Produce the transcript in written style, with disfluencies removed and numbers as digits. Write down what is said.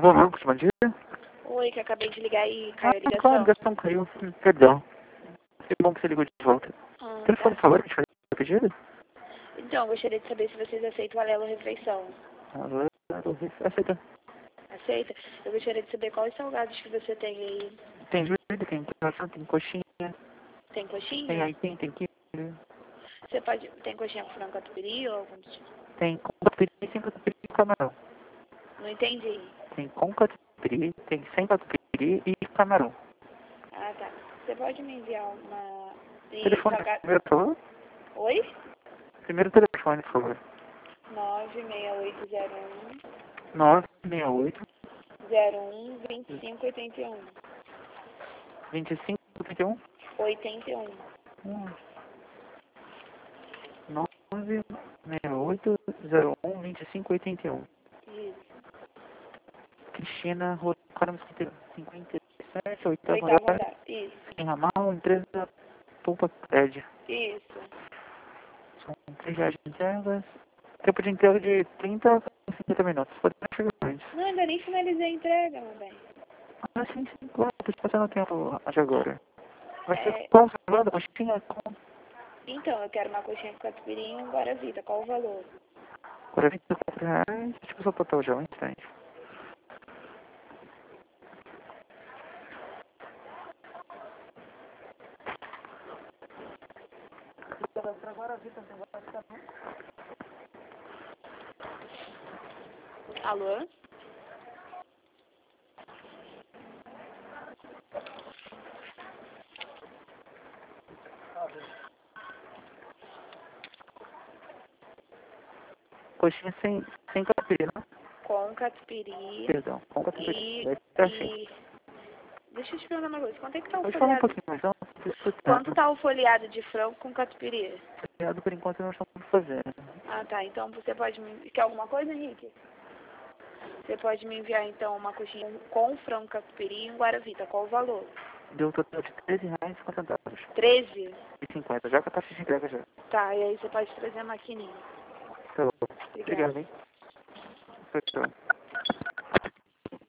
Novo Bancos, bom dia. Oi, que eu acabei de ligar e caiu a ligação. Claro, a ligação caiu. Perdão. Que bom que você ligou de volta. Telefone, por favor, que a gente faz o pedido? Então, eu gostaria de saber se vocês aceitam o Alelo Refeição. Aceita. Aceita? Eu gostaria de saber quais salgados que você tem aí. Tem juízo, tem coração, tem coxinha, Tem coxinha? tem aipim, tem queijo. Você pode... Tem coxinha com frango catupiry ou algum tipo? Tem com catupiry, sem catupiry e camarão. Não entendi. Tem com catupiry, tem sem catupiry e camarão. Ah, tá. Você pode me enviar uma... Telefone, primeiro, por favor. Oi? Primeiro telefone, por favor. 96801 968 01 25 81. 25 31 81. 968 01 25 81. Isso. Cristina, Rua 57, oitavo Oitavo andar, andar. Isso. sem ramal, empresa Polpa Crédito. Isso. São 3 reais de entregas. Tempo de entrega de 30 a 50 minutos. Pode chegar antes. Não, ainda nem finalizei a entrega, meu bem. Ah, sim, claro. Estou te passando o tempo de agora. Vai ser É... qual o valor da coxinha? Então, eu quero uma coxinha com catupiry e um guaravita. Qual o valor? Agora 24 reais. Deixa eu só botar o já um instante. Alô? Coxinha sem catupiry, né? Com catupiry Perdão, com catupiry. e... Vai ficar assim. e... Deixa eu te perguntar uma coisa. Quanto é que tá o Pode falar um folheado? pouquinho mais alto? Quanto tá o folheado de frango com catupiry? Folheado, por enquanto, nós estamos fazendo. Ah, tá. Então você pode me... Quer alguma coisa, Henrique? Você pode me enviar, então, uma coxinha com frango catupiry e um guaravita. Qual o valor? Deu um total de 13 reais e 50 centavos. 13? E 50, já com a taxa de entrega já. Tá, e aí você pode trazer a maquininha. Tá bom. Obrigada. Obrigado, hein? Tchau, tchau.